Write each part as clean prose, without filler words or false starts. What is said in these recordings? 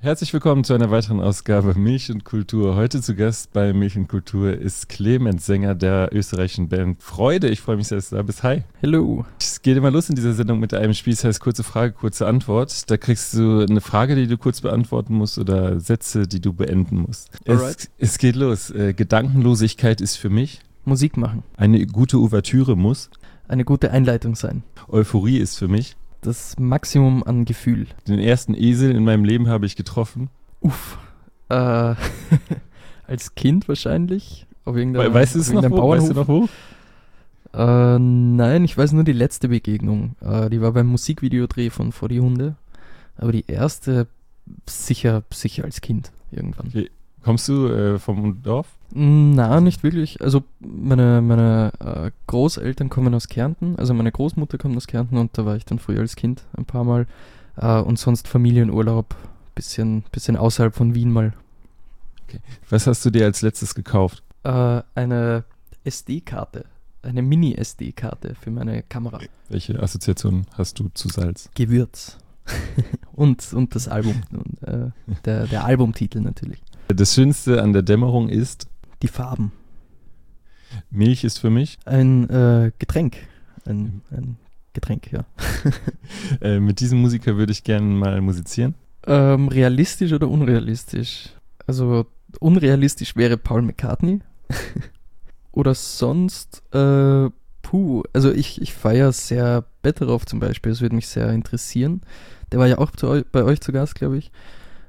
Herzlich willkommen zu einer weiteren Ausgabe Milch und Kultur. Heute zu Gast bei Milch und Kultur ist Clemens, Sänger der österreichischen Band Freude. Ich freue mich sehr, dass du da bist. Hi. Hello. Es geht immer los in dieser Sendung mit einem Spiel, das heißt kurze Frage, kurze Antwort. Da kriegst du eine Frage, die du kurz beantworten musst oder Sätze, die du beenden musst. Es geht los. Gedankenlosigkeit ist für mich Musik machen. Eine gute Ouvertüre muss Eine gute Einleitung sein. Euphorie ist für mich Das Maximum an Gefühl. Den ersten Esel in meinem Leben habe ich getroffen. Uff. Als Kind wahrscheinlich. Auf irgendeinem Weißt du es noch wo? Weißt du noch wo? Nein, ich weiß nur die letzte Begegnung. Die war beim Musikvideodreh von Vor die Hunde. Aber die erste sicher als Kind irgendwann. Okay. Kommst du vom Dorf? Na, nicht wirklich. Also meine Großeltern kommen aus Kärnten, also meine Großmutter kommt aus Kärnten und da war ich dann früher als Kind ein paar Mal. Und sonst Familienurlaub, bisschen außerhalb von Wien mal. Okay. Was hast du dir als letztes gekauft? Eine SD-Karte, eine Mini-SD-Karte für meine Kamera. Welche Assoziation hast du zu Salz? Gewürz. und das Album, der Albumtitel natürlich. Das Schönste an der Dämmerung ist? Die Farben. Milch ist für mich? Ein Getränk. Ein Getränk, ja. Mit diesem Musiker würde ich gerne mal musizieren. Realistisch oder unrealistisch? Also unrealistisch wäre Paul McCartney. Oder sonst, also ich feiere sehr Betteroff zum Beispiel, das würde mich sehr interessieren. Der war ja auch bei euch zu Gast, glaube ich.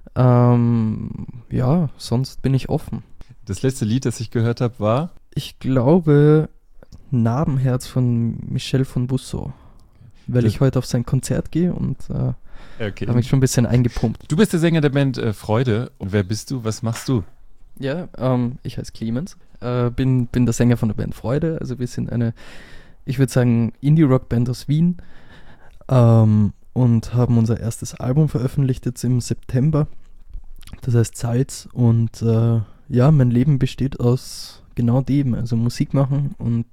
Ja, sonst bin ich offen. Das letzte Lied, das ich gehört habe, war? Ich glaube Narbenherz von Michel von Busso, weil ich heute auf sein Konzert gehe und habe mich schon ein bisschen eingepumpt. Du bist der Sänger der Band Freude. Und wer bist du? Was machst du? Ja, ich heiße Clemens, bin der Sänger von der Band Freude. Also wir sind eine, ich würde sagen, Indie-Rock-Band aus Wien und haben unser erstes Album veröffentlicht jetzt im September. Das heißt Salz und ja, mein Leben besteht aus genau dem, also Musik machen und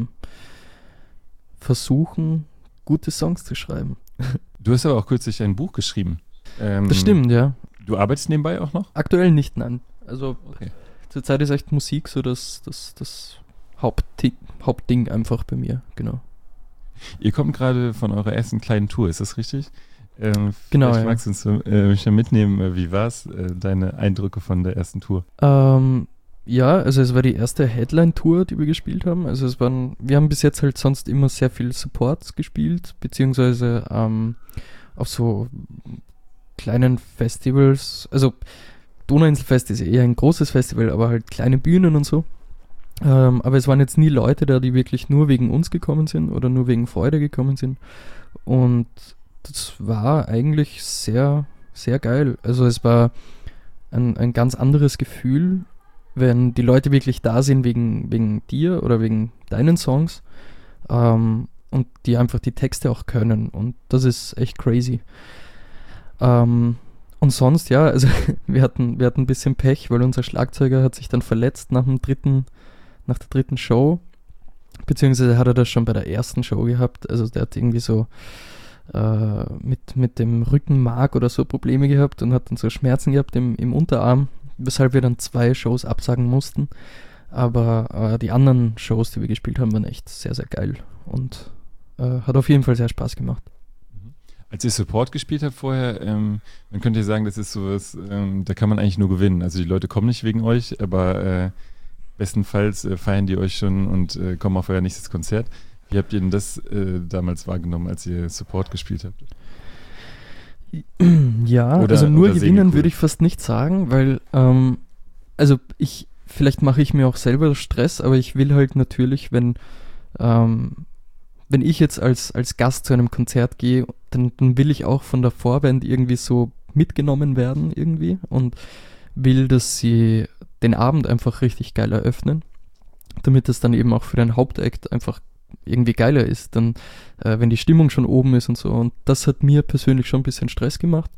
versuchen, gute Songs zu schreiben. Du hast aber auch kürzlich ein Buch geschrieben. Das stimmt, ja. Du arbeitest nebenbei auch noch? Aktuell nicht, nein. Also okay. Zurzeit ist echt Musik so das Hauptding einfach bei mir, genau. Ihr kommt gerade von eurer ersten kleinen Tour, ist das richtig? Genau, vielleicht ja. magst du uns mich mitnehmen, wie war es, deine Eindrücke von der ersten Tour? Ja, also es war die erste Headline-Tour, die wir gespielt haben. Also wir haben bis jetzt halt sonst immer sehr viel Supports gespielt, beziehungsweise auf so kleinen Festivals. Also Donauinselfest ist eher ein großes Festival, aber halt kleine Bühnen und so. Aber es waren jetzt nie Leute da, die wirklich nur wegen uns gekommen sind oder nur wegen Freude gekommen sind. Und das war eigentlich sehr, sehr geil. Also es war ein ganz anderes Gefühl, wenn die Leute wirklich da sind wegen dir oder wegen deinen Songs und die einfach die Texte auch können. Und das ist echt crazy. Und sonst, ja, also wir hatten ein bisschen Pech, weil unser Schlagzeuger hat sich dann verletzt nach der dritten Show. Beziehungsweise hat er das schon bei der ersten Show gehabt. Also der hat irgendwie so mit dem Rückenmark oder so Probleme gehabt und hat dann so Schmerzen gehabt im Unterarm, weshalb wir dann 2 Shows absagen mussten. Aber die anderen Shows, die wir gespielt haben, waren echt sehr, sehr geil und hat auf jeden Fall sehr Spaß gemacht. Als ihr Support gespielt habt vorher, man könnte ja sagen, das ist sowas, da kann man eigentlich nur gewinnen. Also die Leute kommen nicht wegen euch, aber bestenfalls feiern die euch schon und kommen auf euer nächstes Konzert. Wie habt ihr denn das damals wahrgenommen, als ihr Support gespielt habt? Ja, also nur gewinnen würde ich fast nicht sagen, weil vielleicht mache ich mir auch selber Stress, aber ich will halt natürlich, wenn ich jetzt als Gast zu einem Konzert gehe, dann will ich auch von der Vorband irgendwie so mitgenommen werden irgendwie und will, dass sie den Abend einfach richtig geil eröffnen, damit es dann eben auch für den Hauptakt einfach irgendwie geiler ist, dann wenn die Stimmung schon oben ist und so. Und das hat mir persönlich schon ein bisschen Stress gemacht.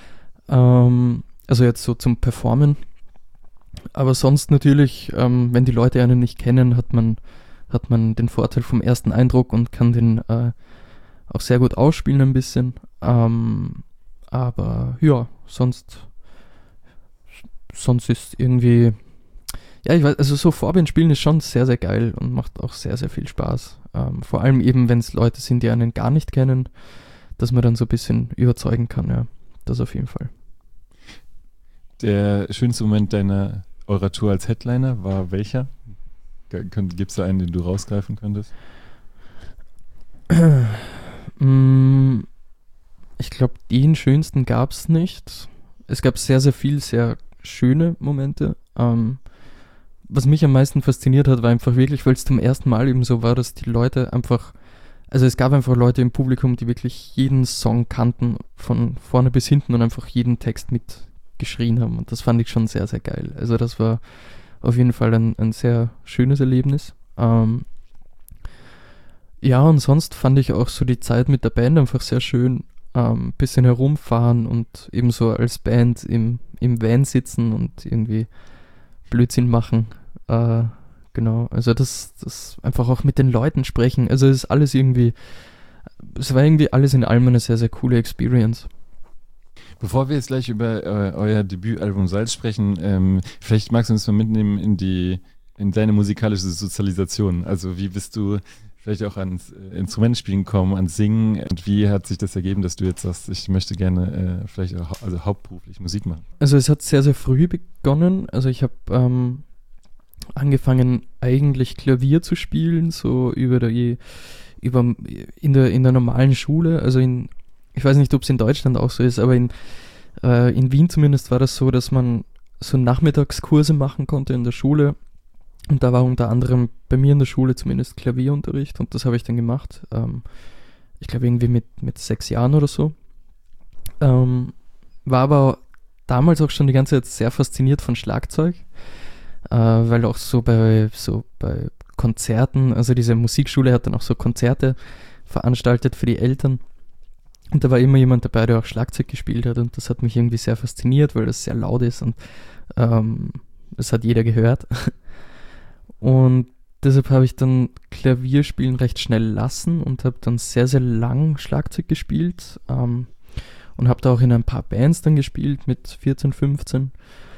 Also jetzt so zum Performen. Aber sonst natürlich, wenn die Leute einen nicht kennen, hat man den Vorteil vom ersten Eindruck und kann den auch sehr gut ausspielen ein bisschen. Aber ja, sonst sonst ist irgendwie, ja, ich weiß, also so Vorband spielen ist schon sehr, sehr geil und macht auch sehr, sehr viel Spaß. Vor allem eben, wenn es Leute sind, die einen gar nicht kennen, dass man dann so ein bisschen überzeugen kann, ja. Das auf jeden Fall. Der schönste Moment eurer Tour als Headliner war welcher? Gibt es da einen, den du rausgreifen könntest? Ich glaube, den schönsten gab es nicht. Es gab sehr, sehr viel sehr schöne Momente. Was mich am meisten fasziniert hat, war einfach wirklich, weil es zum ersten Mal eben so war, dass die Leute einfach, also es gab einfach Leute im Publikum, die wirklich jeden Song kannten, von vorne bis hinten und einfach jeden Text mitgeschrien haben. Und das fand ich schon sehr, sehr geil. Also das war auf jeden Fall ein sehr schönes Erlebnis. Ja, und sonst fand ich auch so die Zeit mit der Band einfach sehr schön. Bisschen herumfahren und eben so als Band im Van sitzen und irgendwie Blödsinn machen. Genau, also das einfach auch mit den Leuten sprechen. Also es war irgendwie alles in allem eine sehr, sehr coole Experience. Bevor wir jetzt gleich über euer Debütalbum Salz sprechen, vielleicht magst du uns mal mitnehmen in deine musikalische Sozialisation. Also wie bist du vielleicht auch ans Instrumentspielen gekommen, ans Singen, und wie hat sich das ergeben, dass du jetzt sagst, ich möchte gerne vielleicht auch, also hauptberuflich Musik machen? Also es hat sehr, sehr früh begonnen. Also ich habe angefangen eigentlich Klavier zu spielen, so in der normalen Schule. Also ich weiß nicht, ob es in Deutschland auch so ist, aber in Wien zumindest war das so, dass man so Nachmittagskurse machen konnte in der Schule. Und da war unter anderem bei mir in der Schule zumindest Klavierunterricht und das habe ich dann gemacht. Ich glaube irgendwie mit 6 Jahren oder so. War aber damals auch schon die ganze Zeit sehr fasziniert von Schlagzeug. Weil auch so bei Konzerten, also diese Musikschule hat dann auch so Konzerte veranstaltet für die Eltern. Und da war immer jemand dabei, der auch Schlagzeug gespielt hat und das hat mich irgendwie sehr fasziniert, weil das sehr laut ist und das hat jeder gehört. Und deshalb habe ich dann Klavierspielen recht schnell lassen und habe dann sehr, sehr lang Schlagzeug gespielt und habe da auch in ein paar Bands dann gespielt mit 14, 15.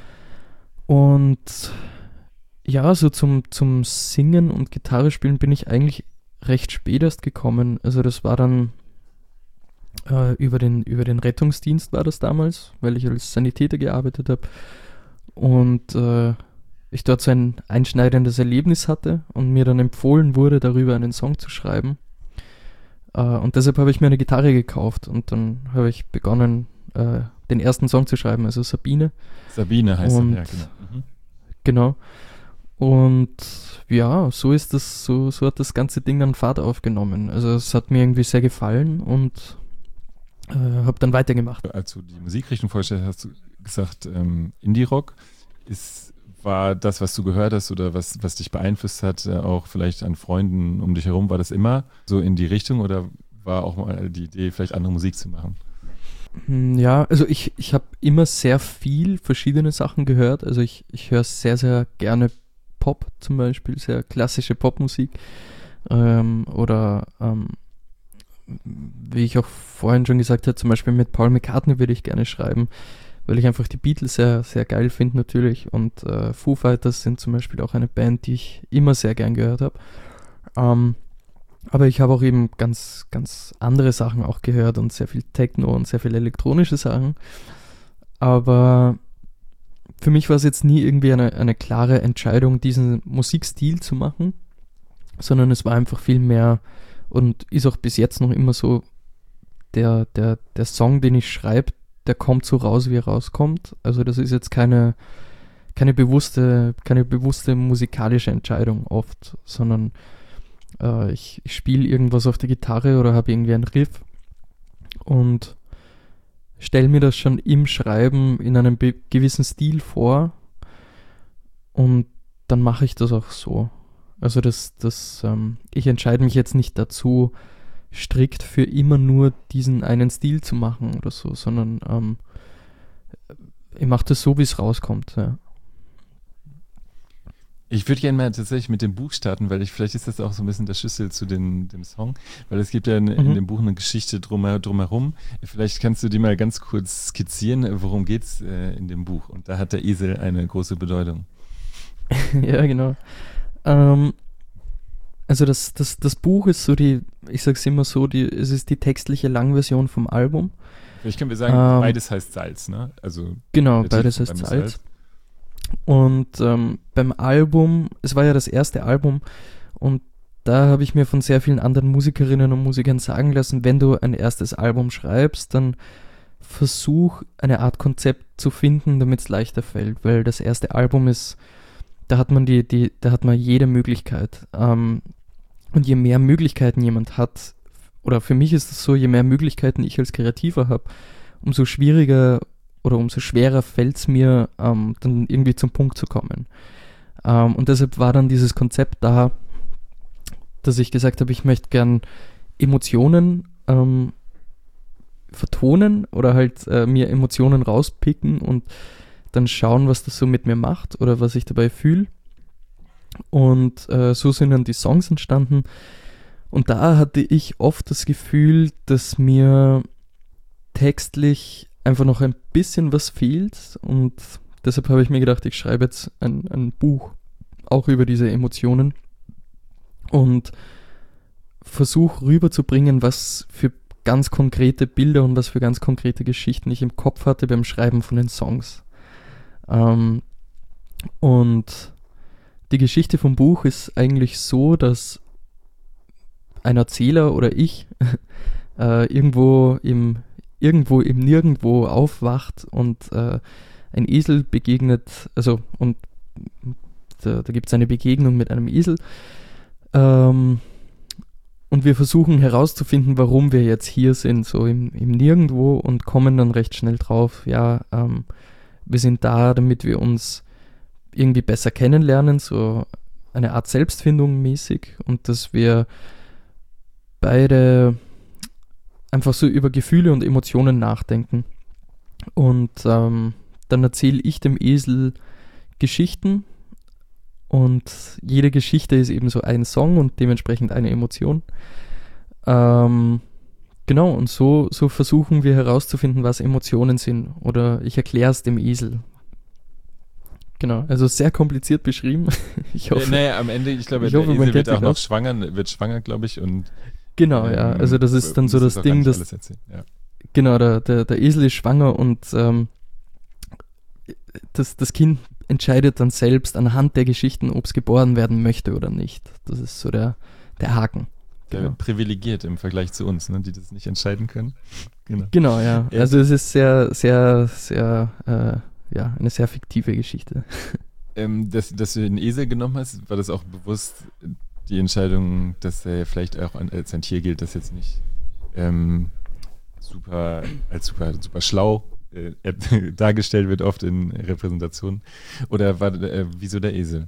Und ja, so zum Singen und Gitarre spielen bin ich eigentlich recht spät erst gekommen. Also das war dann über den Rettungsdienst war das damals, weil ich als Sanitäter gearbeitet habe. Und ich dort so ein einschneidendes Erlebnis hatte und mir dann empfohlen wurde, darüber einen Song zu schreiben. Und deshalb habe ich mir eine Gitarre gekauft und dann habe ich begonnen, den ersten Song zu schreiben, also Sabine. Sabine heißt er, ja, genau. Mhm. Genau. Und ja, so hat das ganze Ding dann Fahrt aufgenommen. Also es hat mir irgendwie sehr gefallen und habe dann weitergemacht. Als du die Musikrichtung vorgestellt hast, du gesagt, Indie-Rock war das, was du gehört hast oder was dich beeinflusst hat, auch vielleicht an Freunden um dich herum, war das immer so in die Richtung oder war auch mal die Idee, vielleicht andere Musik zu machen? Ja, also ich habe immer sehr viel verschiedene Sachen gehört. Also ich höre sehr, sehr gerne Pop zum Beispiel, sehr klassische Popmusik. Wie ich auch vorhin schon gesagt habe, zum Beispiel mit Paul McCartney würde ich gerne schreiben, weil ich einfach die Beatles sehr, sehr geil finde natürlich. Und Foo Fighters sind zum Beispiel auch eine Band, die ich immer sehr gern gehört habe. Aber ich habe auch eben ganz, ganz andere Sachen auch gehört und sehr viel Techno und sehr viel elektronische Sachen. Aber für mich war es jetzt nie irgendwie eine klare Entscheidung, diesen Musikstil zu machen, sondern es war einfach viel mehr und ist auch bis jetzt noch immer so, der Song, den ich schreibe, der kommt so raus, wie er rauskommt. Also das ist jetzt keine bewusste musikalische Entscheidung oft, sondern ich spiele irgendwas auf der Gitarre oder habe irgendwie einen Riff und stelle mir das schon im Schreiben in einem gewissen Stil vor und dann mache ich das auch so. Also ich entscheide mich jetzt nicht dazu, strikt für immer nur diesen einen Stil zu machen oder so, sondern ich mache das so, wie es rauskommt. Ja. Ich würde gerne mal tatsächlich mit dem Buch starten, weil vielleicht ist das auch so ein bisschen der Schlüssel zu dem Song, weil es gibt ja in Mhm. dem Buch eine Geschichte drumherum. Vielleicht kannst du die mal ganz kurz skizzieren, worum geht's in dem Buch. Und da hat der Esel eine große Bedeutung. Ja, genau. Ähm, also das Buch ist so ich sag's immer so, es ist die textliche Langversion vom Album. Vielleicht können wir sagen, Ähm, beides heißt Salz, ne? Also genau, der Titel beides vom heißt Album ist Salz. Und beim Album, es war ja das erste Album und da habe ich mir von sehr vielen anderen Musikerinnen und Musikern sagen lassen, wenn du ein erstes Album schreibst, dann versuch eine Art Konzept zu finden, damit es leichter fällt, weil das erste Album ist, da hat man da hat man jede Möglichkeit. Und je mehr Möglichkeiten jemand hat, oder für mich ist es so, je mehr Möglichkeiten ich als Kreativer habe, umso schwieriger oder umso schwerer fällt es mir, dann irgendwie zum Punkt zu kommen. Und deshalb war dann dieses Konzept da, dass ich gesagt habe, ich möchte gern Emotionen vertonen oder halt mir Emotionen rauspicken und dann schauen, was das so mit mir macht oder was ich dabei fühle. Und so sind dann die Songs entstanden. Und da hatte ich oft das Gefühl, dass mir textlich einfach noch ein bisschen was fehlt. Und deshalb habe ich mir gedacht, ich schreibe jetzt ein Buch auch über diese Emotionen und versuche rüberzubringen, was für ganz konkrete Bilder und was für ganz konkrete Geschichten ich im Kopf hatte beim Schreiben von den Songs. Und die Geschichte vom Buch ist eigentlich so, dass ein Erzähler oder ich irgendwo im Nirgendwo aufwacht und ein Esel begegnet, also und da gibt es eine Begegnung mit einem Esel und wir versuchen herauszufinden, warum wir jetzt hier sind, so im Nirgendwo und kommen dann recht schnell drauf, ja, wir sind da, damit wir uns irgendwie besser kennenlernen, so eine Art Selbstfindung mäßig und dass wir beide einfach so über Gefühle und Emotionen nachdenken. Und dann erzähle ich dem Esel Geschichten und jede Geschichte ist eben so ein Song und dementsprechend eine Emotion. Genau, und so versuchen wir herauszufinden, was Emotionen sind. Oder ich erkläre es dem Esel. Genau, also sehr kompliziert beschrieben. Ich hoffe, naja, am Ende, ich glaube, ich der hoffe, man Esel kennt wird auch sich noch aus. schwanger, glaube ich. Und Genau, ja, also das ist dann so das auch gar Ding, nicht dass alles erzählen. Ja. genau, der Esel ist schwanger und das Kind entscheidet dann selbst anhand der Geschichten, ob es geboren werden möchte oder nicht. Das ist so der Haken. Der Genau. wird privilegiert im Vergleich zu uns, ne, die das nicht entscheiden können. Genau, ja. Also es ist sehr, sehr, sehr, ja, eine sehr fiktive Geschichte. Dass du den Esel genommen hast, war das auch bewusst die Entscheidung, dass er vielleicht auch als ein Tier gilt, das jetzt nicht super schlau dargestellt wird, oft in Repräsentationen? Oder war wieso der Esel?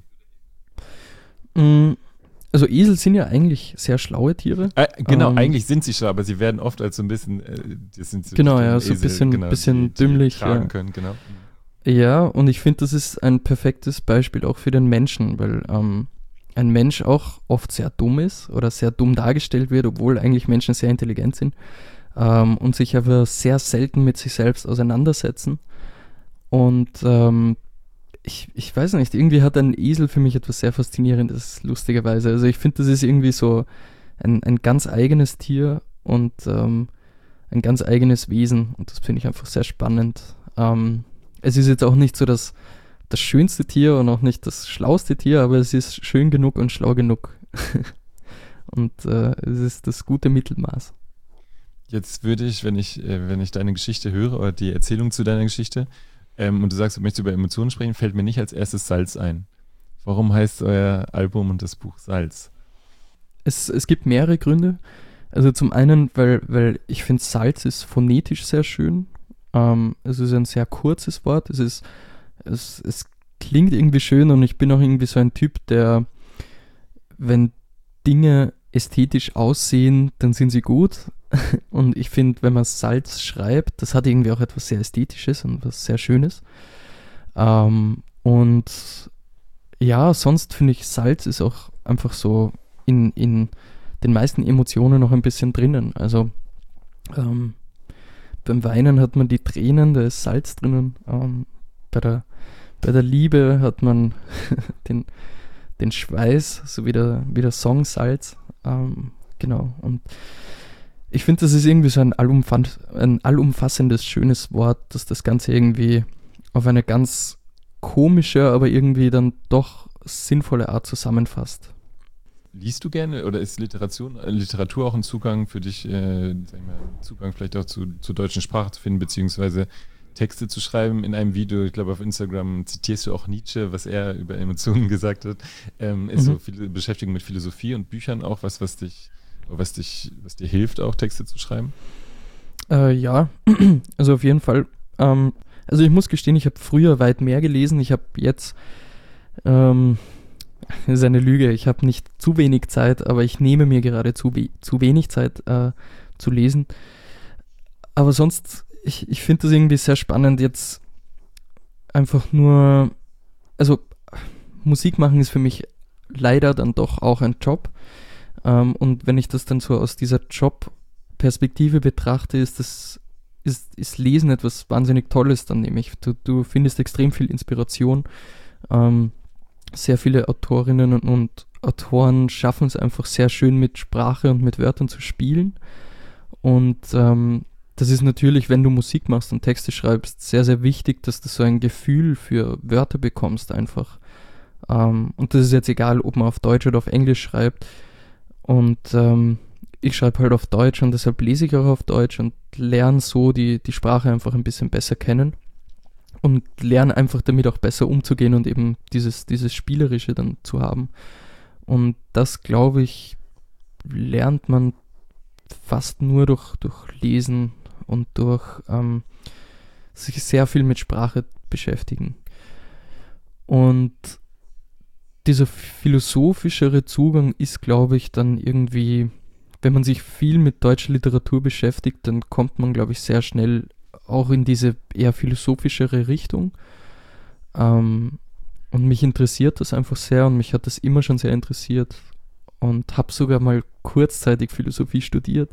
Also Esel sind ja eigentlich sehr schlaue Tiere. Genau, eigentlich sind sie schlau, aber sie werden oft als so ein bisschen das sind so genau, die ja, so ein Esel, bisschen die dümmlich. tragen Ja. können, genau. Ja, und ich finde, das ist ein perfektes Beispiel auch für den Menschen, weil ein Mensch auch oft sehr dumm ist oder sehr dumm dargestellt wird, obwohl eigentlich Menschen sehr intelligent sind und sich aber sehr selten mit sich selbst auseinandersetzen. Und ich weiß nicht, irgendwie hat ein Esel für mich etwas sehr Faszinierendes, lustigerweise. Also ich finde, das ist irgendwie so ein ganz eigenes Tier und ein ganz eigenes Wesen und das finde ich einfach sehr spannend. Es ist jetzt auch nicht so das schönste Tier und auch nicht das schlauste Tier, aber es ist schön genug und schlau genug. Und es ist das gute Mittelmaß. Jetzt würde ich, wenn ich deine Geschichte höre oder die Erzählung zu deiner Geschichte und du sagst, du möchtest über Emotionen sprechen, fällt mir nicht als erstes Salz ein. Warum heißt euer Album und das Buch Salz? Es gibt mehrere Gründe. Also zum einen, weil ich finde, Salz ist phonetisch sehr schön. Es ist ein sehr kurzes Wort. Es klingt irgendwie schön und ich bin auch irgendwie so ein Typ, der, wenn Dinge ästhetisch aussehen, dann sind sie gut. Und ich finde, wenn man Salz schreibt, das hat irgendwie auch etwas sehr Ästhetisches und was sehr Schönes. Und ja, sonst finde ich, Salz ist auch einfach so in den meisten Emotionen noch ein bisschen drinnen. Also ähm, beim Weinen hat man die Tränen, da ist Salz drinnen. Bei der Liebe hat man den Schweiß, so wie der Song Salz. Genau. Und ich finde, das ist irgendwie so ein allumfassendes, schönes Wort, das das Ganze irgendwie auf eine ganz komische, aber irgendwie dann doch sinnvolle Art zusammenfasst. Liest du gerne oder ist Literatur auch ein Zugang für dich, sag ich mal, Zugang vielleicht auch zur deutschen Sprache zu finden, beziehungsweise Texte zu schreiben in einem Video? Ich glaube, auf Instagram zitierst du auch Nietzsche, was er über Emotionen gesagt hat. Ist so viele Beschäftigung mit Philosophie und Büchern auch was dir hilft, auch Texte zu schreiben? Ja, also auf jeden Fall. Also ich muss gestehen, ich habe früher weit mehr gelesen. Ich habe jetzt, das ist eine Lüge, ich habe nicht zu wenig Zeit, aber ich nehme mir gerade zu wenig Zeit zu lesen. Aber sonst, ich finde das irgendwie sehr spannend, jetzt einfach nur, also Musik machen ist für mich leider dann doch auch ein Job. Und wenn ich das dann so aus dieser Jobperspektive betrachte, ist Lesen etwas wahnsinnig Tolles dann nämlich. Du findest extrem viel Inspiration. Sehr viele Autorinnen und Autoren schaffen es einfach sehr schön mit Sprache und mit Wörtern zu spielen. Und das ist natürlich, wenn du Musik machst und Texte schreibst, sehr, sehr wichtig, dass du so ein Gefühl für Wörter bekommst einfach. Und das ist jetzt egal, ob man auf Deutsch oder auf Englisch schreibt. Und ich schreibe halt auf Deutsch und deshalb lese ich auch auf Deutsch und lerne so die Sprache einfach ein bisschen besser kennen. Und lerne einfach damit auch besser umzugehen und eben dieses Spielerische dann zu haben. Und das, glaube ich, lernt man fast nur durch Lesen und durch sich sehr viel mit Sprache beschäftigen. Und dieser philosophischere Zugang ist, glaube ich, dann irgendwie, wenn man sich viel mit deutscher Literatur beschäftigt, dann kommt man, glaube ich, sehr schnell auch in diese eher philosophischere Richtung. Und mich interessiert das einfach sehr und mich hat das immer schon sehr interessiert und habe sogar mal kurzzeitig Philosophie studiert.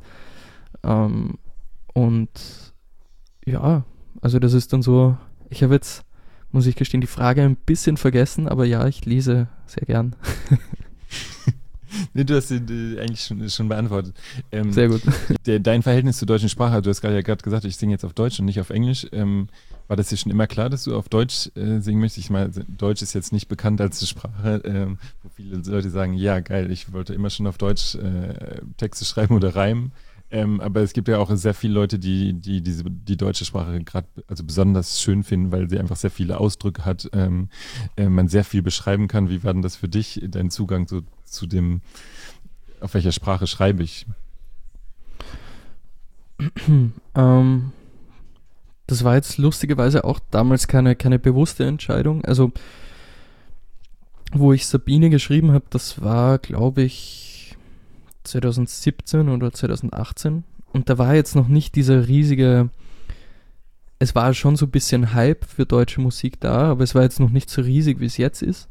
Und ja, also das ist dann so, ich habe jetzt, muss ich gestehen, die Frage ein bisschen vergessen, aber ja, ich lese sehr gern. Nee, du hast sie eigentlich schon beantwortet. Sehr gut. Dein Verhältnis zur deutschen Sprache, du hast gerade gesagt, ich singe jetzt auf Deutsch und nicht auf Englisch. War das dir schon immer klar, dass du auf Deutsch singen möchtest? Ich meine, Deutsch ist jetzt nicht bekannt als eine Sprache, wo viele Leute sagen, ja geil, ich wollte immer schon auf Deutsch Texte schreiben oder reimen. Aber es gibt ja auch sehr viele Leute, die die deutsche Sprache gerade also besonders schön finden, weil sie einfach sehr viele Ausdrücke hat, man sehr viel beschreiben kann. Wie war denn das für dich, dein Zugang so zu dem, auf welcher Sprache schreibe ich? Das war jetzt lustigerweise auch damals keine bewusste Entscheidung. Also, wo ich Sabine geschrieben habe, das war, glaube ich, 2017 oder 2018. Und da war jetzt noch nicht dieser riesige, es war schon so ein bisschen Hype für deutsche Musik da, aber es war jetzt noch nicht so riesig, wie es jetzt ist.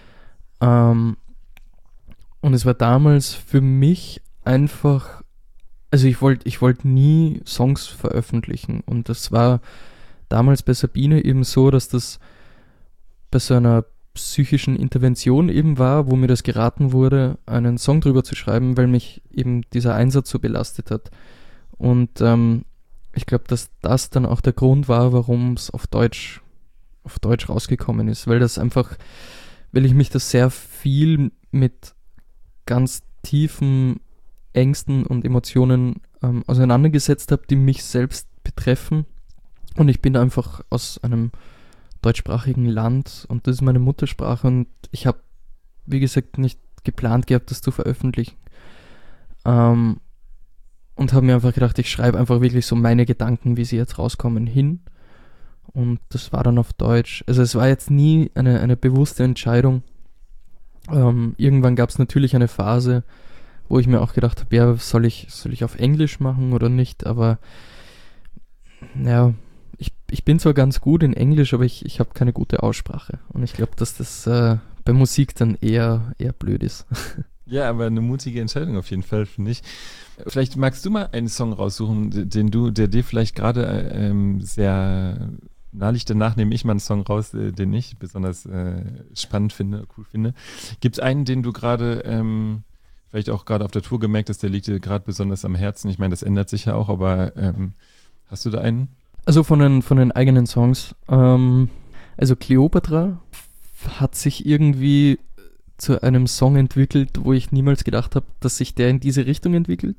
Und es war damals für mich einfach, also ich wollte nie Songs veröffentlichen. Und das war damals bei Sabine eben so, dass das bei so einer psychischen Intervention eben war, wo mir das geraten wurde, einen Song drüber zu schreiben, weil mich eben dieser Einsatz so belastet hat. Und ich glaube, dass das dann auch der Grund war, warum es auf Deutsch rausgekommen ist, weil ich mich das sehr viel mit ganz tiefen Ängsten und Emotionen auseinandergesetzt habe, die mich selbst betreffen. Und ich bin einfach aus einem deutschsprachigen Land und das ist meine Muttersprache und ich habe, wie gesagt, nicht geplant gehabt, das zu veröffentlichen. Und habe mir einfach gedacht, ich schreibe einfach wirklich so meine Gedanken, wie sie jetzt rauskommen, hin. Und das war dann auf Deutsch. Also es war jetzt nie eine bewusste Entscheidung. Irgendwann gab es natürlich eine Phase, wo ich mir auch gedacht habe, ja, soll ich auf Englisch machen oder nicht, aber ja, ich bin zwar ganz gut in Englisch, aber ich habe keine gute Aussprache und ich glaube, dass das bei Musik dann eher blöd ist. Ja, aber eine mutige Entscheidung auf jeden Fall, finde ich. Vielleicht magst du mal einen Song raussuchen, der dir vielleicht gerade sehr nahe liegt. Danach nehme ich mal einen Song raus, den ich besonders spannend finde, cool finde. Gibt es einen, den du gerade vielleicht auch gerade auf der Tour gemerkt hast, der liegt dir gerade besonders am Herzen? Ich meine, das ändert sich ja auch, aber hast du da einen? Also von den eigenen Songs. Also Kleopatra hat sich irgendwie zu einem Song entwickelt, wo ich niemals gedacht habe, dass sich der in diese Richtung entwickelt.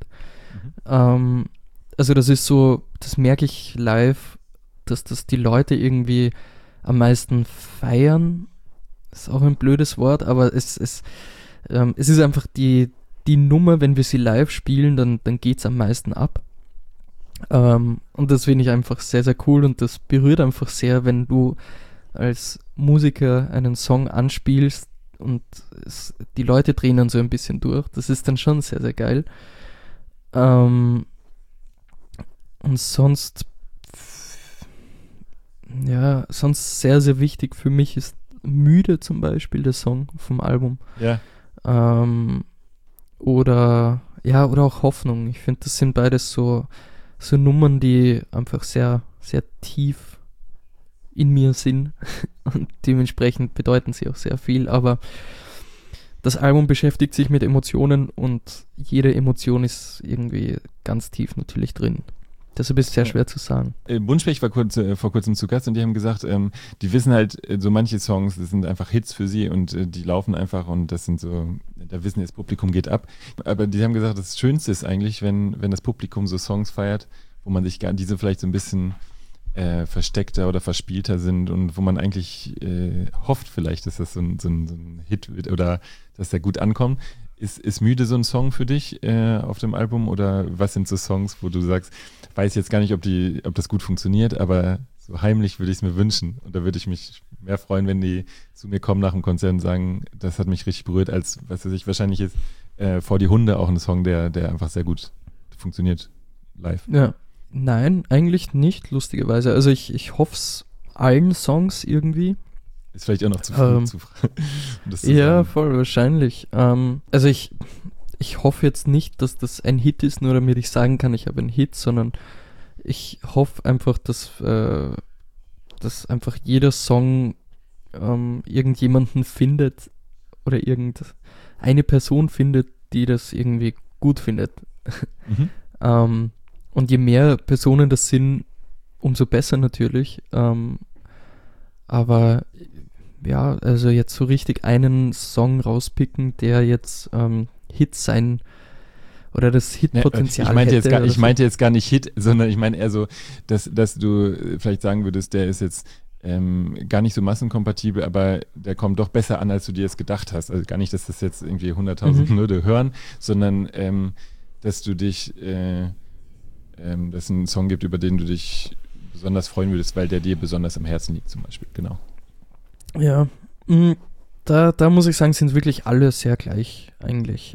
Also das ist so, das merke ich live, dass das die Leute irgendwie am meisten feiern. Ist auch ein blödes Wort, aber es ist einfach die Nummer, wenn wir sie live spielen, dann geht es am meisten ab. Und das finde ich einfach sehr, sehr cool und das berührt einfach sehr, wenn du als Musiker einen Song anspielst und die Leute drehen dann so ein bisschen durch. Das ist dann schon sehr, sehr geil. Und sonst sehr, sehr wichtig für mich ist Müde zum Beispiel, der Song vom Album. Ja. Oder auch Hoffnung. Ich finde, das sind beides so Nummern, die einfach sehr, sehr tief in mir sind und dementsprechend bedeuten sie auch sehr viel, aber das Album beschäftigt sich mit Emotionen und jede Emotion ist irgendwie ganz tief natürlich drin. Deshalb ist es sehr schwer zu sagen. Buntspecht war vor kurzem zu Gast und die haben gesagt, die wissen halt, so manche Songs, das sind einfach Hits für sie und die laufen einfach und das sind so, da wissen jetzt, Publikum geht ab. Aber die haben gesagt, das Schönste ist eigentlich, wenn das Publikum so Songs feiert, wo man sich diese vielleicht so ein bisschen versteckter oder verspielter sind und wo man eigentlich hofft vielleicht, dass das so ein Hit wird oder dass der gut ankommt. Ist Müde so ein Song für dich auf dem Album oder was sind so Songs, wo du sagst, weiß jetzt gar nicht, ob das gut funktioniert, aber so heimlich würde ich es mir wünschen und da würde ich mich mehr freuen, wenn die zu mir kommen nach dem Konzert und sagen, das hat mich richtig berührt, als was weiß ich, wahrscheinlich ist Vor die Hunde auch ein Song, der einfach sehr gut funktioniert live. Ja. Nein, eigentlich nicht, lustigerweise. Also ich hoffe es allen Songs irgendwie. Ist vielleicht auch noch zu früh zu fragen. Ja, voll wahrscheinlich. Also ich hoffe jetzt nicht, dass das ein Hit ist, nur damit ich sagen kann, ich habe einen Hit, sondern ich hoffe einfach, dass einfach jeder Song irgendjemanden findet oder irgendeine Person findet, die das irgendwie gut findet. Mhm. Und je mehr Personen das sind, umso besser natürlich. Aber ja, also jetzt so richtig einen Song rauspicken, der jetzt Hit sein oder das Hitpotenzial hätte. Ich meinte jetzt gar nicht Hit, sondern ich meine eher so, dass du vielleicht sagen würdest, der ist jetzt gar nicht so massenkompatibel, aber der kommt doch besser an, als du dir es gedacht hast. Also gar nicht, dass das jetzt irgendwie 100.000 Leute hören, sondern dass du dich dass es einen Song gibt, über den du dich besonders freuen würdest, weil der dir besonders am Herzen liegt zum Beispiel, genau. Ja, da muss ich sagen, sind wirklich alle sehr gleich eigentlich.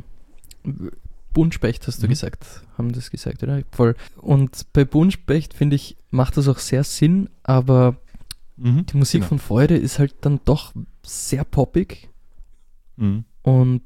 Buntspecht hast du gesagt, haben das gesagt, oder? Voll. Und bei Buntspecht, finde ich, macht das auch sehr Sinn, aber die Musik von Freude ist halt dann doch sehr poppig. Und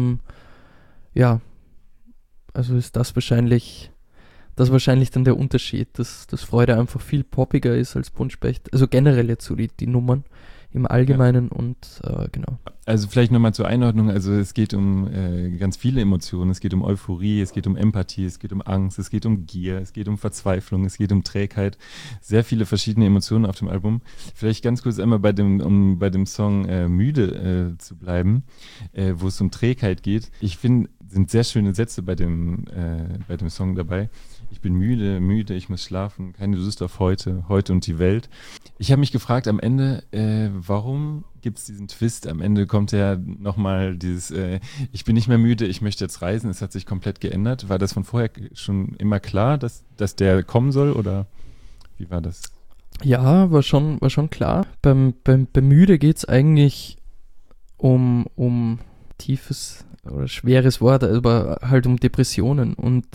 ja, also ist das wahrscheinlich dann der Unterschied, dass Freude einfach viel poppiger ist als Buntspecht. Also generell jetzt so die Nummern im Allgemeinen und genau. Also vielleicht nochmal zur Einordnung, also es geht um ganz viele Emotionen, es geht um Euphorie, es geht um Empathie, es geht um Angst, es geht um Gier, es geht um Verzweiflung, es geht um Trägheit, sehr viele verschiedene Emotionen auf dem Album. Vielleicht ganz kurz einmal um bei dem Song Müde zu bleiben, wo es um Trägheit geht. Ich finde, sind sehr schöne Sätze bei dem Song dabei. Ich bin müde, ich muss schlafen, keine Lust auf heute und die Welt. Ich habe mich gefragt am Ende, warum gibt es diesen Twist? Am Ende kommt ja nochmal dieses, ich bin nicht mehr müde, ich möchte jetzt reisen, es hat sich komplett geändert. War das von vorher schon immer klar, dass der kommen soll oder wie war das? Ja, war schon klar. Beim Müde geht es eigentlich um tiefes oder schweres Wort, aber halt um Depressionen und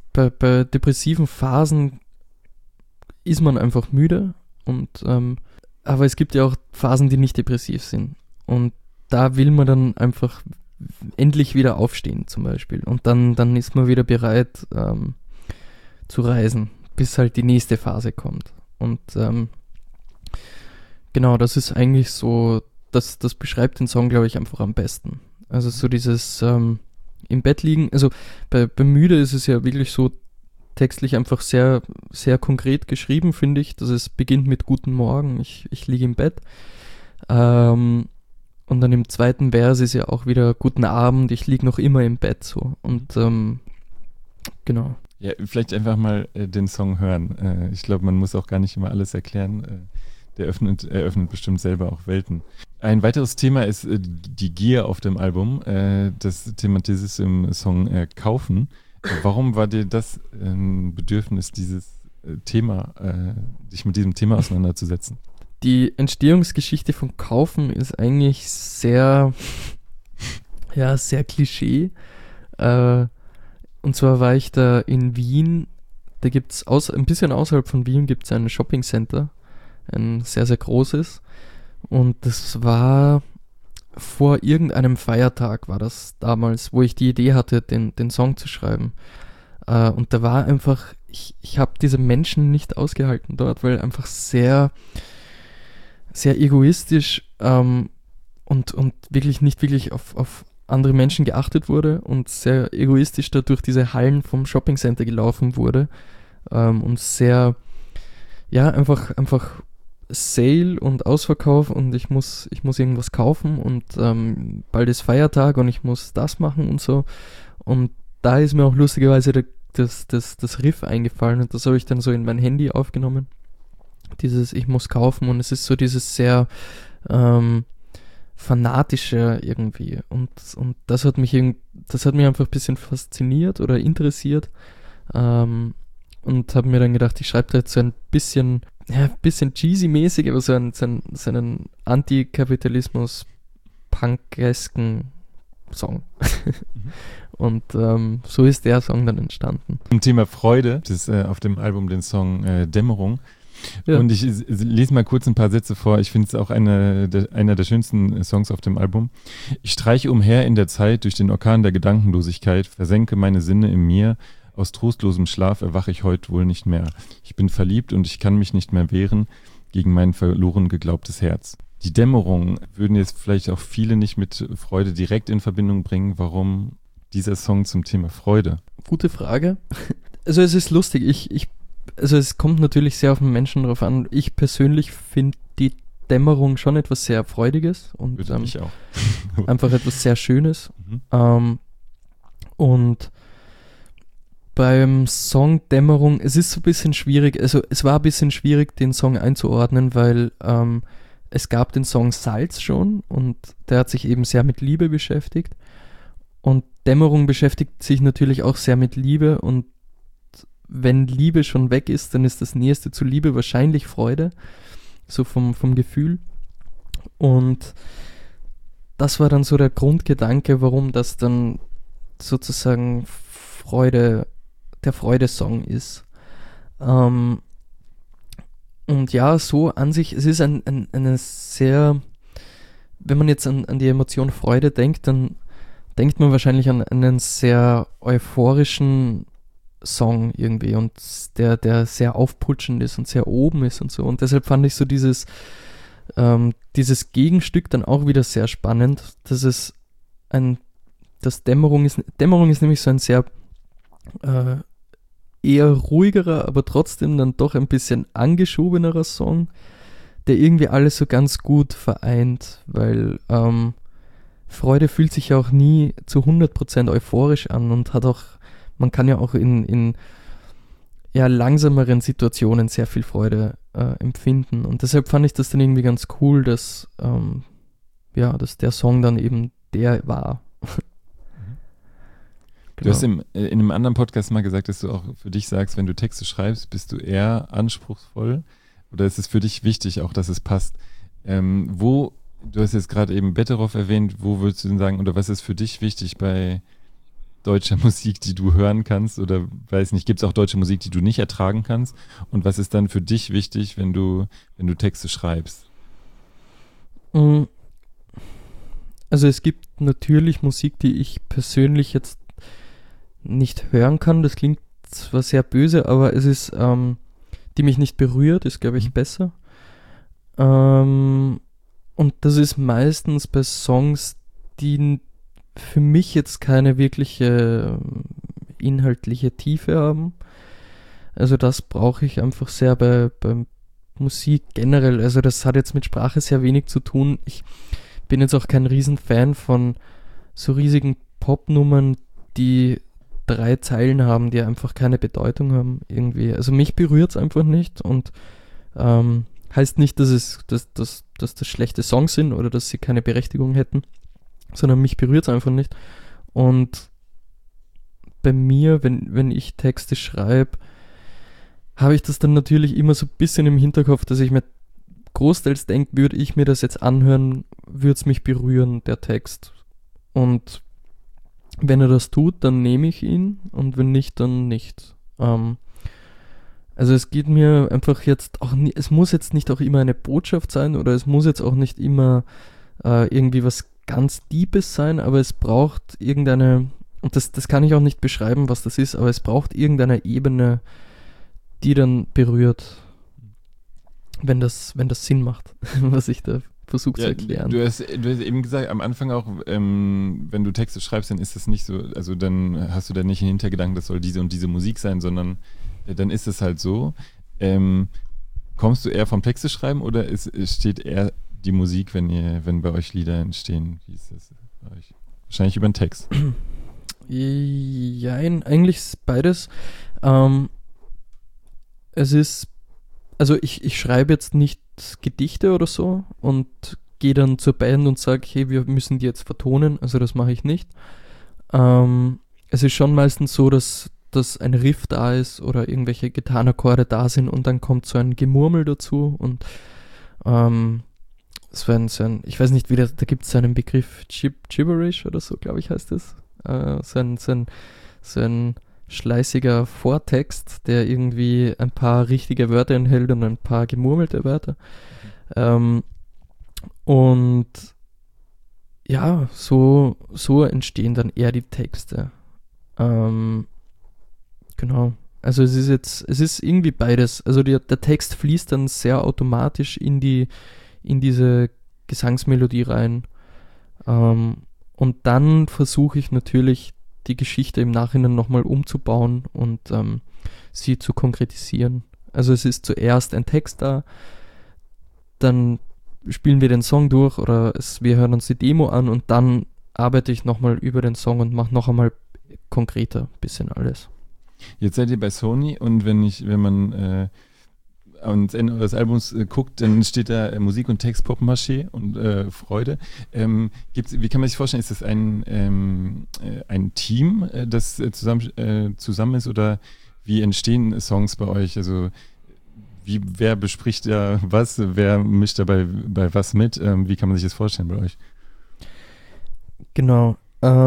bei depressiven Phasen ist man einfach müde und aber es gibt ja auch Phasen, die nicht depressiv sind. Und da will man dann einfach endlich wieder aufstehen zum Beispiel. Und dann ist man wieder bereit zu reisen, bis halt die nächste Phase kommt. Und genau, das ist eigentlich so, das beschreibt den Song, glaube ich, einfach am besten. Also so dieses im Bett liegen, also bei Müde ist es ja wirklich so textlich einfach sehr, sehr konkret geschrieben, finde ich, dass es beginnt mit Guten Morgen, ich liege im Bett. Und dann im zweiten Vers ist ja auch wieder Guten Abend, ich liege noch immer im Bett so. Und genau. Ja, vielleicht einfach mal den Song hören. Ich glaube, man muss auch gar nicht immer alles erklären. Der eröffnet bestimmt selber auch Welten. Ein weiteres Thema ist die Gier auf dem Album. Das thematisiert im Song Kaufen. Warum war dir das ein Bedürfnis, dieses Thema, dich mit diesem Thema auseinanderzusetzen? Die Entstehungsgeschichte von Kaufen ist eigentlich sehr, ja, sehr Klischee. Und zwar war ich da in Wien. Da gibt es ein bisschen außerhalb von Wien gibt es ein Shopping-Center, ein sehr, sehr großes. Und das war vor irgendeinem Feiertag, war das damals, wo ich die Idee hatte, den Song zu schreiben. Und da war einfach, ich habe diese Menschen nicht ausgehalten dort, weil einfach sehr, sehr egoistisch und wirklich nicht wirklich auf andere Menschen geachtet wurde und sehr egoistisch da durch diese Hallen vom Shoppingcenter gelaufen wurde und sehr, ja, einfach Sale und Ausverkauf und ich muss irgendwas kaufen und bald ist Feiertag und ich muss das machen und so. Und da ist mir auch lustigerweise das Riff eingefallen und das habe ich dann so in mein Handy aufgenommen. Dieses Ich muss kaufen und es ist so dieses sehr fanatische irgendwie und das hat mich einfach ein bisschen fasziniert oder interessiert und habe mir dann gedacht, ich schreibe da jetzt so ein bisschen cheesy-mäßig, aber so einen Antikapitalismus-punkesken Song. Und so ist der Song dann entstanden. Zum Thema Freude, das ist auf dem Album den Song Dämmerung. Ja. Und ich lese mal kurz ein paar Sätze vor. Ich finde es auch einer der schönsten Songs auf dem Album. Ich streiche umher in der Zeit durch den Orkan der Gedankenlosigkeit, versenke meine Sinne in mir. Aus trostlosem Schlaf erwache ich heute wohl nicht mehr. Ich bin verliebt und ich kann mich nicht mehr wehren gegen mein verloren geglaubtes Herz. Die Dämmerung würden jetzt vielleicht auch viele nicht mit Freude direkt in Verbindung bringen. Warum dieser Song zum Thema Freude? Gute Frage. Also es ist lustig. Also es kommt natürlich sehr auf den Menschen drauf an. Ich persönlich finde die Dämmerung schon etwas sehr Freudiges und ich auch. Einfach etwas sehr Schönes. Und beim Song Dämmerung, es ist so ein bisschen schwierig, also es war ein bisschen schwierig, den Song einzuordnen, weil es gab den Song Salz schon und der hat sich eben sehr mit Liebe beschäftigt und Dämmerung beschäftigt sich natürlich auch sehr mit Liebe und wenn Liebe schon weg ist, dann ist das Nächste zu Liebe wahrscheinlich Freude, so vom Gefühl und das war dann so der Grundgedanke, warum das dann sozusagen der Freude-Song ist. Und ja, so an sich, es ist eine sehr, wenn man jetzt an die Emotion Freude denkt, dann denkt man wahrscheinlich an einen sehr euphorischen Song irgendwie und der sehr aufputschend ist und sehr oben ist und so. Und deshalb fand ich so dieses Gegenstück dann auch wieder sehr spannend, dass Dämmerung ist nämlich so ein sehr eher ruhigerer, aber trotzdem dann doch ein bisschen angeschobenerer Song, der irgendwie alles so ganz gut vereint, weil Freude fühlt sich ja auch nie zu 100% euphorisch an und man kann ja auch in eher langsameren Situationen sehr viel Freude empfinden und deshalb fand ich das dann irgendwie ganz cool, dass der Song dann eben der war. Du hast in einem anderen Podcast mal gesagt, dass du auch für dich sagst, wenn du Texte schreibst, bist du eher anspruchsvoll oder ist es für dich wichtig auch, dass es passt? Du hast jetzt gerade eben Betteroff erwähnt, wo würdest du denn sagen, oder was ist für dich wichtig bei deutscher Musik, die du hören kannst oder weiß nicht, gibt es auch deutsche Musik, die du nicht ertragen kannst und was ist dann für dich wichtig, wenn du Texte schreibst? Mm, Also es gibt natürlich Musik, die ich persönlich jetzt nicht hören kann. Das klingt zwar sehr böse, aber es ist, die mich nicht berührt, ist, glaube ich, besser. Und das ist meistens bei Songs, die für mich jetzt keine wirkliche inhaltliche Tiefe haben. Also das brauche ich einfach sehr bei Musik generell. Also das hat jetzt mit Sprache sehr wenig zu tun. Ich bin jetzt auch kein Riesenfan von so riesigen Popnummern, die 3 Zeilen haben, die einfach keine Bedeutung haben irgendwie. Also mich berührt es einfach nicht und heißt nicht, dass das schlechte Songs sind oder dass sie keine Berechtigung hätten, sondern mich berührt es einfach nicht. Und bei mir, wenn ich Texte schreibe, habe ich das dann natürlich immer so ein bisschen im Hinterkopf, dass ich mir großteils denke, würde ich mir das jetzt anhören, würde es mich berühren, der Text. Und wenn er das tut, dann nehme ich ihn und wenn nicht, dann nicht. Also es geht mir einfach jetzt auch nie, es muss jetzt nicht auch immer eine Botschaft sein oder es muss jetzt auch nicht immer irgendwie was ganz Deepes sein, aber es braucht irgendeine, und das kann ich auch nicht beschreiben, was das ist, aber es braucht irgendeine Ebene, die dann berührt, wenn das Sinn macht, was ich da versuche zu erklären. Du hast eben gesagt, am Anfang auch, wenn du Texte schreibst, dann ist das nicht so, also dann hast du da nicht einen Hintergedanken, das soll diese und diese Musik sein, sondern dann ist es halt so. Kommst du eher vom Texte schreiben oder steht eher die Musik, wenn bei euch Lieder entstehen? Wie ist das bei euch? Wahrscheinlich über den Text. Ja, eigentlich ist beides. Es ist, also ich schreibe jetzt nicht Gedichte oder so und gehe dann zur Band und sage, hey, wir müssen die jetzt vertonen, also das mache ich nicht. Es ist schon meistens so, dass ein Riff da ist oder irgendwelche Gitarrenakkorde da sind und dann kommt so ein Gemurmel dazu und so ein, ich weiß nicht, da gibt es so einen Begriff, Gibberish oder so, glaube ich, heißt das. So ein schleißiger Vortext, der irgendwie ein paar richtige Wörter enthält und ein paar gemurmelte Wörter. Und ja, so entstehen dann eher die Texte. Genau. Also es ist irgendwie beides. Also der Text fließt dann sehr automatisch in diese Gesangsmelodie rein. Und dann versuche ich natürlich die Geschichte im Nachhinein nochmal umzubauen und sie zu konkretisieren. Also es ist zuerst ein Text da, dann spielen wir den Song durch oder wir hören uns die Demo an und dann arbeite ich nochmal über den Song und mache noch einmal konkreter ein bisschen alles. Jetzt seid ihr bei Sony und wenn man ans Ende eures Albums guckt, dann steht da Musik und Text Papier-Mâché und Freude. Wie kann man sich vorstellen, ist das ein Team, das zusammen ist oder wie entstehen Songs bei euch? Also wer bespricht da was, wer mischt dabei bei was mit? Wie kann man sich das vorstellen bei euch? Genau.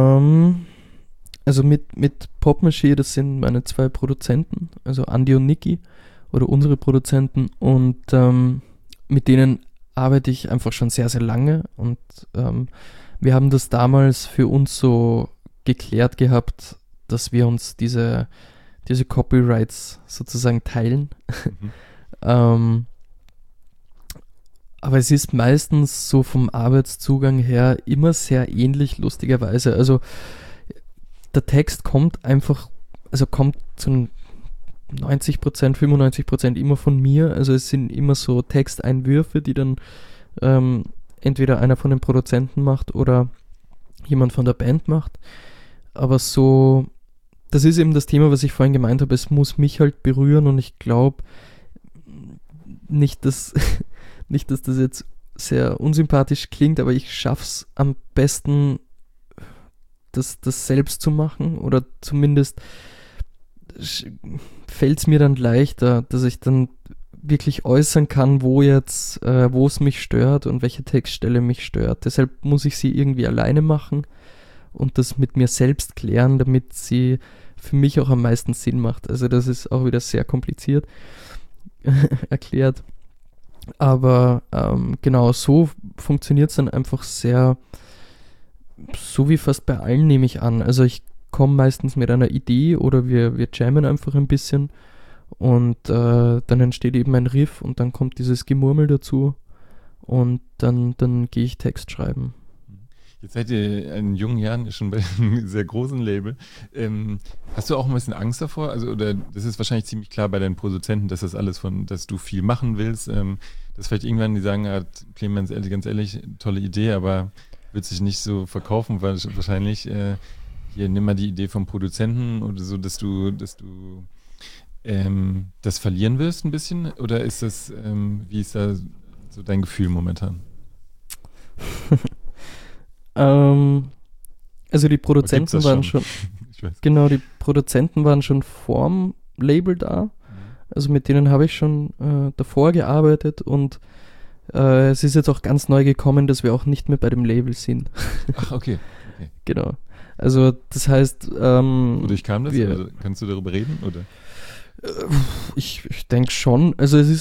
Also mit Papier-Mâché, das sind meine 2 Produzenten, also Andi und Niki. Oder unsere Produzenten und mit denen arbeite ich einfach schon sehr, sehr lange und wir haben das damals für uns so geklärt gehabt, dass wir uns diese Copyrights sozusagen teilen. Aber es ist meistens so vom Arbeitszugang her immer sehr ähnlich, lustigerweise. Also der Text kommt zu 90%, 95% immer von mir. Also es sind immer so Texteinwürfe, die dann entweder einer von den Produzenten macht oder jemand von der Band macht. Aber so, das ist eben das Thema, was ich vorhin gemeint habe, es muss mich halt berühren und ich glaube nicht, dass das jetzt sehr unsympathisch klingt, aber ich schaff's am besten, das selbst zu machen oder zumindest fällt es mir dann leichter, dass ich dann wirklich äußern kann, wo es mich stört und welche Textstelle mich stört. Deshalb muss ich sie irgendwie alleine machen und das mit mir selbst klären, damit sie für mich auch am meisten Sinn macht. Also das ist auch wieder sehr kompliziert erklärt. Aber genau, so funktioniert es dann einfach sehr, so wie fast bei allen nehme ich an. Also ich komme meistens mit einer Idee oder wir jammen einfach ein bisschen und dann entsteht eben ein Riff und dann kommt dieses Gemurmel dazu und dann gehe ich Text schreiben. Jetzt seid ihr in jungen Jahren schon bei einem sehr großen Label. Hast du auch ein bisschen Angst davor? Also, oder das ist wahrscheinlich ziemlich klar bei deinen Produzenten, dass das alles dass du viel machen willst. Dass vielleicht irgendwann die sagen, Clemens, ganz ehrlich, tolle Idee, aber wird sich nicht so verkaufen, weil wahrscheinlich hier nimm mal die Idee vom Produzenten oder so, dass du das verlieren wirst ein bisschen? Oder ist das, wie ist da so dein Gefühl momentan? Also die Produzenten waren schon, Ich weiß. genau, die Produzenten waren schon vorm Label da. Also mit denen habe ich schon davor gearbeitet und es ist jetzt auch ganz neu gekommen, dass wir auch nicht mehr bei dem Label sind. Ach, okay. Genau. Also das heißt, Wodurch kam das? Also, kannst du darüber reden? Oder? Ich denke schon. Also es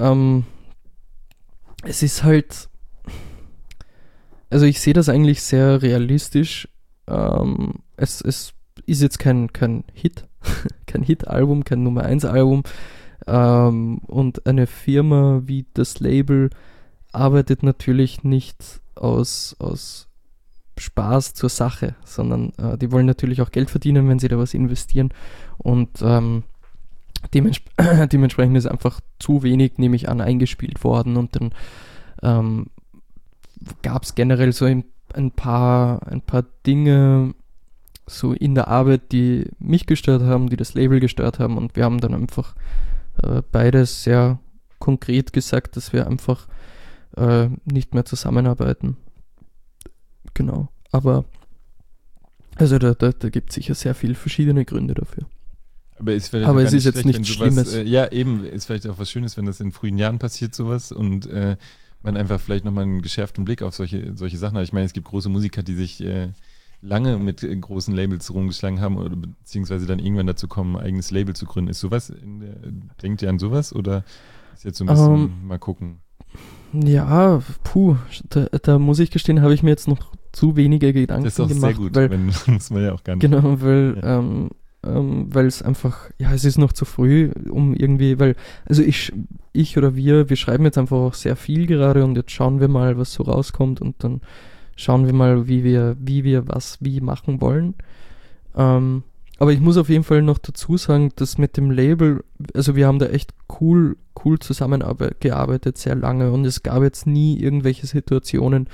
ist halt, also ich sehe das eigentlich sehr realistisch. Es ist jetzt kein Hit, kein Hit-Album, kein Nummer-1-Album. Und eine Firma wie das Label arbeitet natürlich nicht aus Spaß zur Sache, sondern die wollen natürlich auch Geld verdienen, wenn sie da was investieren. Und dementsprechend ist einfach zu wenig, nehme ich an, eingespielt worden. Und dann gab es generell so ein paar Dinge so in der Arbeit, die mich gestört haben, die das Label gestört haben. Und wir haben dann einfach beides sehr konkret gesagt, dass wir einfach nicht mehr zusammenarbeiten. Genau. Aber also da gibt es sicher sehr viele verschiedene Gründe dafür. Aber es ist jetzt nichts Schlimmes. Ja, eben, ist vielleicht auch was Schönes, wenn das in frühen Jahren passiert, sowas, und man einfach vielleicht nochmal einen geschärften Blick auf solche Sachen hat. Ich meine, es gibt große Musiker, die sich lange mit großen Labels rumgeschlagen haben oder beziehungsweise dann irgendwann dazu kommen, ein eigenes Label zu gründen. Ist sowas, denkt ihr an sowas oder ist jetzt so ein bisschen mal gucken? Ja, da muss ich gestehen, habe ich mir jetzt noch zu wenige Gedanken gemacht. Das ist auch sehr gut, muss man ja auch gar nicht. Genau, weil es einfach, ja, es ist noch zu früh, um irgendwie, weil, also ich oder wir schreiben jetzt einfach auch sehr viel gerade und jetzt schauen wir mal, was so rauskommt und dann schauen wir mal, wie wir was machen wollen. Aber ich muss auf jeden Fall noch dazu sagen, dass mit dem Label, also wir haben da echt cool zusammengearbeitet, sehr lange und es gab jetzt nie irgendwelche Situationen,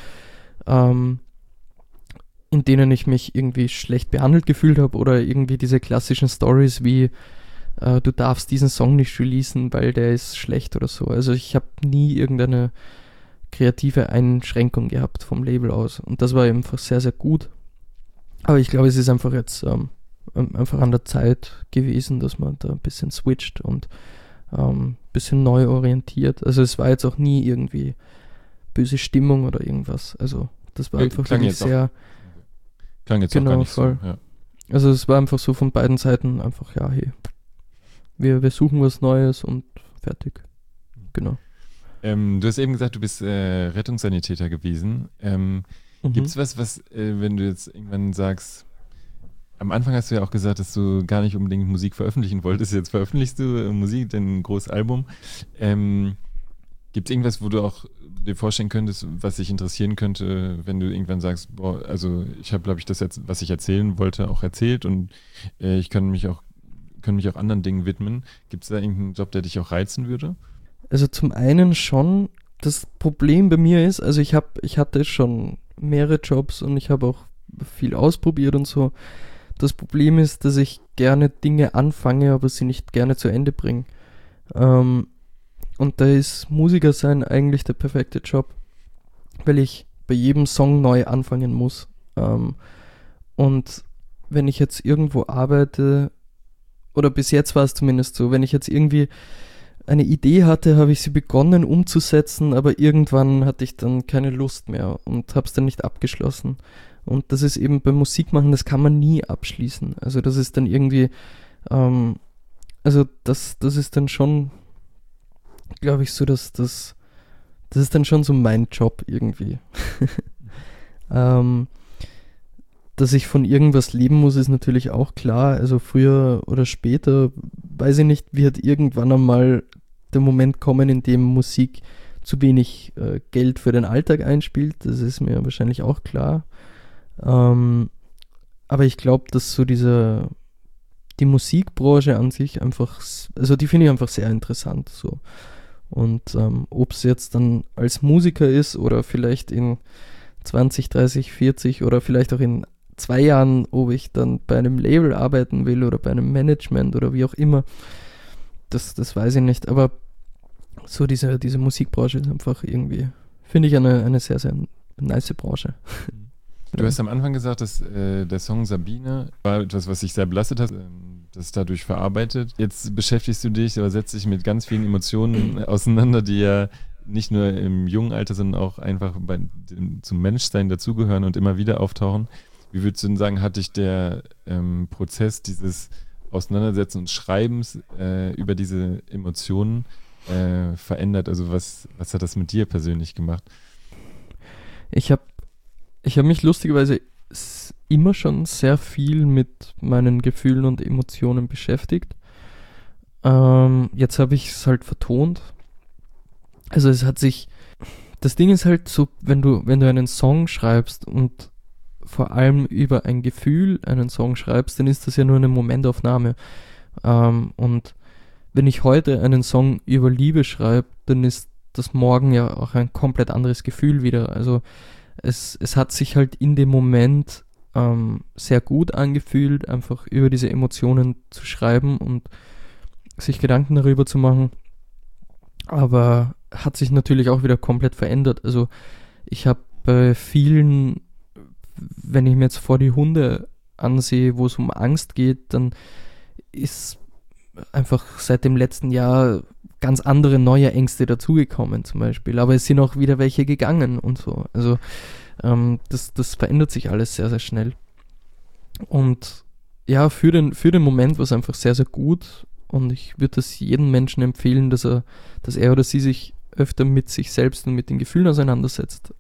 in denen ich mich irgendwie schlecht behandelt gefühlt habe oder irgendwie diese klassischen Stories wie du darfst diesen Song nicht releasen, weil der ist schlecht oder so. Also ich habe nie irgendeine kreative Einschränkung gehabt vom Label aus und das war einfach sehr, sehr gut. Aber ich glaube, es ist einfach jetzt einfach an der Zeit gewesen, dass man da ein bisschen switcht und ein bisschen neu orientiert. Also es war jetzt auch nie irgendwie böse Stimmung oder irgendwas. Also das war einfach wirklich sehr... Klang jetzt genau, auch gar nicht voll. so. Ja. Also es war einfach so von beiden Seiten einfach, ja, hey, wir suchen was Neues und fertig. Genau. Du hast eben gesagt, du bist Rettungssanitäter gewesen. Gibt es was, wenn du jetzt irgendwann sagst, am Anfang hast du ja auch gesagt, dass du gar nicht unbedingt Musik veröffentlichen wolltest. Jetzt veröffentlichst du Musik, dein großes Album. Gibt es irgendwas, wo du auch dir vorstellen könntest, was dich interessieren könnte, wenn du irgendwann sagst, boah, also ich habe, glaube ich, das jetzt, was ich erzählen wollte, auch erzählt und ich kann mich auch anderen Dingen widmen. Gibt es da irgendeinen Job, der dich auch reizen würde? Also zum einen schon, das Problem bei mir ist, also ich hatte schon mehrere Jobs und ich habe auch viel ausprobiert und so. Das Problem ist, dass ich gerne Dinge anfange, aber sie nicht gerne zu Ende bringe. Und da ist Musiker sein eigentlich der perfekte Job, weil ich bei jedem Song neu anfangen muss. Und wenn ich jetzt irgendwo arbeite, oder bis jetzt war es zumindest so, wenn ich jetzt irgendwie eine Idee hatte, habe ich sie begonnen umzusetzen, aber irgendwann hatte ich dann keine Lust mehr und habe es dann nicht abgeschlossen. Und das ist eben beim Musikmachen, das kann man nie abschließen. Also das ist dann irgendwie, also das ist dann schon, glaube ich, so, dass das ist dann schon so mein Job irgendwie. Dass ich von irgendwas leben muss, ist natürlich auch klar. Also früher oder später, weiß ich nicht, wird irgendwann einmal der Moment kommen, in dem Musik zu wenig Geld für den Alltag einspielt. Das ist mir wahrscheinlich auch klar. Aber ich glaube, dass so die Musikbranche an sich einfach, also die finde ich einfach sehr interessant. So. Und ob es jetzt dann als Musiker ist oder vielleicht in 20, 30, 40 oder vielleicht auch in 2 Jahren, ob ich dann bei einem Label arbeiten will oder bei einem Management oder wie auch immer, das weiß ich nicht. Aber so diese Musikbranche ist einfach irgendwie, finde ich, eine sehr, sehr nice Branche. Du hast am Anfang gesagt, dass der Song Sabine war etwas, was dich sehr belastet hat, das dadurch verarbeitet. Jetzt beschäftigst du dich oder setzt dich mit ganz vielen Emotionen auseinander, die ja nicht nur im jungen Alter, sondern auch einfach zum Menschsein dazugehören und immer wieder auftauchen. Wie würdest du denn sagen, hat dich der Prozess dieses Auseinandersetzen und Schreibens über diese Emotionen verändert? Also was hat das mit dir persönlich gemacht? Ich habe mich lustigerweise immer schon sehr viel mit meinen Gefühlen und Emotionen beschäftigt. Jetzt habe ich es halt vertont. Also das Ding ist halt so, wenn du einen Song schreibst und vor allem über ein Gefühl einen Song schreibst, dann ist das ja nur eine Momentaufnahme. Und wenn ich heute einen Song über Liebe schreibe, dann ist das morgen ja auch ein komplett anderes Gefühl wieder. Also es hat sich halt in dem Moment sehr gut angefühlt, einfach über diese Emotionen zu schreiben und sich Gedanken darüber zu machen. Aber hat sich natürlich auch wieder komplett verändert. Also ich habe bei vielen, wenn ich mir jetzt vor die Hunde ansehe, wo es um Angst geht, dann ist einfach seit dem letzten Jahr ganz andere neue Ängste dazugekommen zum Beispiel. Aber es sind auch wieder welche gegangen und so. Also das verändert sich alles sehr, sehr schnell. Und ja, für den Moment war es einfach sehr, sehr gut. Und ich würde das jedem Menschen empfehlen, dass er oder sie sich öfter mit sich selbst und mit den Gefühlen auseinandersetzt.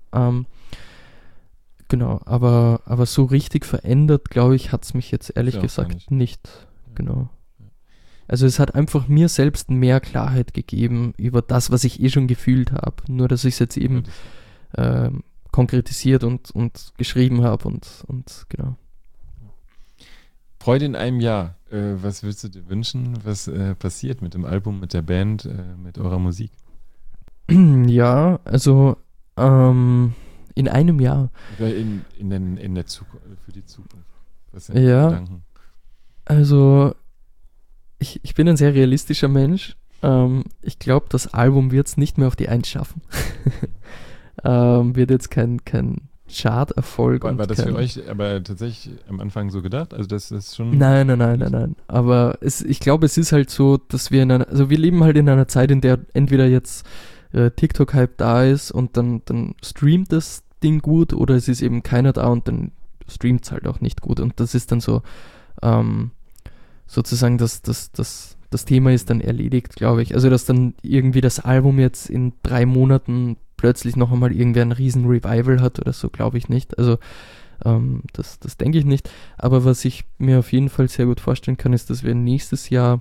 Genau, aber so richtig verändert, glaube ich, hat es mich jetzt ehrlich gesagt nicht. Genau. Also es hat einfach mir selbst mehr Klarheit gegeben über das, was ich schon gefühlt habe. Nur, dass ich es jetzt eben konkretisiert und geschrieben habe und genau. Freude in einem Jahr. Was würdest du dir wünschen? Was passiert mit dem Album, mit der Band, mit eurer Musik? Ja, also in einem Jahr. Oder in der Zukunft, für die Zukunft. Was sind ja, Gedanken? Also ich bin ein sehr realistischer Mensch. Ich glaube, das Album wird es nicht mehr auf die 1 schaffen. Wird jetzt kein Chart-Erfolg. War das für euch aber tatsächlich am Anfang so gedacht? Also das ist schon... Nein. Aber ich glaube, es ist halt so, dass wir wir leben halt in einer Zeit, in der entweder jetzt TikTok-Hype da ist und dann streamt das Ding gut oder es ist eben keiner da und dann streamt es halt auch nicht gut. Und das ist dann so sozusagen das Thema ist dann erledigt, glaube ich. Also dass dann irgendwie das Album jetzt in 3 Monaten plötzlich noch einmal irgendwer ein riesen Revival hat oder so, glaube ich nicht. Also das denke ich nicht. Aber was ich mir auf jeden Fall sehr gut vorstellen kann, ist, dass wir nächstes Jahr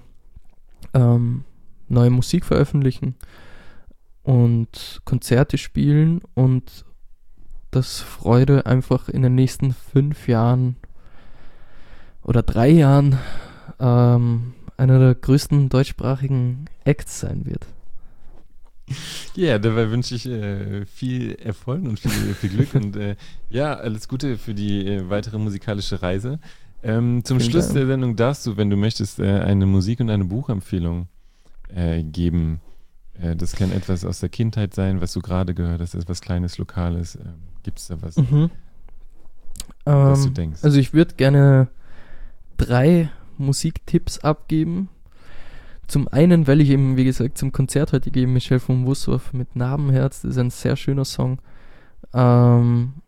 neue Musik veröffentlichen und Konzerte spielen und dass Freude einfach in den nächsten 5 Jahren oder 3 Jahren einer der größten deutschsprachigen Acts sein wird. Ja, dabei wünsche ich viel Erfolg und viel Glück und ja, alles Gute für die weitere musikalische Reise. Zum Schluss der Sendung darfst du, wenn du möchtest, eine Musik- und eine Buchempfehlung geben. Das kann etwas aus der Kindheit sein, was du gerade gehört hast, etwas Kleines, Lokales. Gibt es da was, was du denkst? Also ich würde gerne 3 Musiktipps abgeben. Zum einen, weil ich eben, wie gesagt, zum Konzert heute gehe, Michel von Wussow mit Narbenherz, das ist ein sehr schöner Song. Dann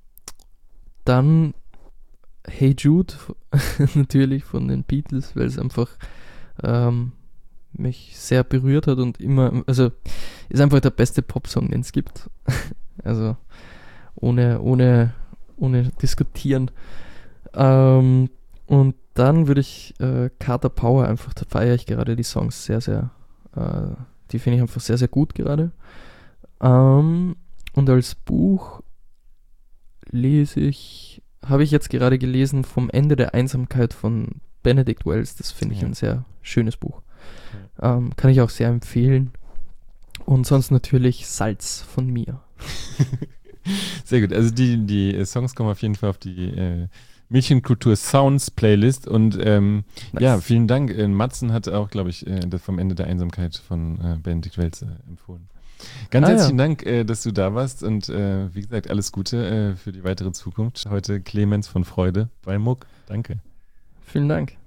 Hey Jude, natürlich von den Beatles, weil es einfach mich sehr berührt hat und immer, also ist einfach der beste Popsong, den es gibt. Also ohne diskutieren. Und dann würde ich Carter Power einfach, da feiere ich gerade die Songs sehr, sehr, die finde ich einfach sehr, sehr gut gerade. Und als Buch habe ich jetzt gerade gelesen Vom Ende der Einsamkeit von Benedict Wells. Das finde ich ein sehr schönes Buch. Kann ich auch sehr empfehlen. Und sonst natürlich Salz von mir. Sehr gut. Also die Songs kommen auf jeden Fall auf die Mädchenkultur Sounds Playlist. Und nice. Ja, vielen Dank. Matzen hat auch, glaube ich, das Vom Ende der Einsamkeit von Benedict Wells empfohlen. Ganz herzlichen Dank, dass du da warst und wie gesagt, alles Gute für die weitere Zukunft. Heute Clemens von Freude bei Muck. Danke. Vielen Dank.